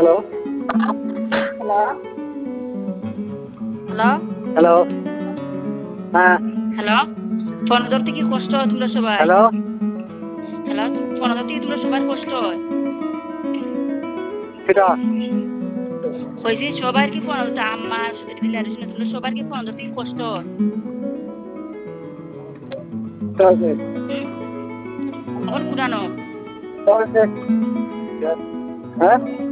Hello hello hello hello হ্যাঁ hello phone ধরতে কি কষ্ট হয় তোমরা সবাই? হ্যালো হ্যালো ফোন ধরতে কি তোমরা সবার কষ্ট হয়? সেটা কইছি সবার কি ফোন ধরতে আম্মা রিলেশন তোমরা সবার কি ফোন ধরতে কি কষ্ট হয়? হুম আমার কুড়ানো হ্যাঁ